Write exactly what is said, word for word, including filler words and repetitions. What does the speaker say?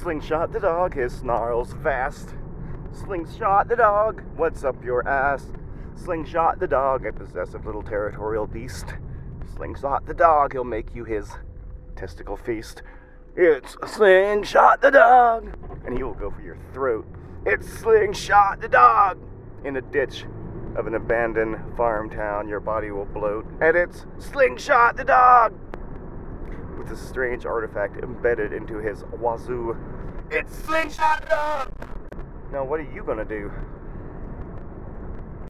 Slingshot the dog, his snarls vast. Slingshot the dog, what's up your ass? Slingshot the dog, a possessive little territorial beast. Slingshot the dog, he'll make you his testicle feast. It's Slingshot the dog, and he will go for your throat. It's Slingshot the dog. In a ditch of an abandoned farm town, your body will bloat, and it's Slingshot the dog, with a strange artifact embedded into his wazoo. It's Slingshot the dog. Now, what are you gonna do?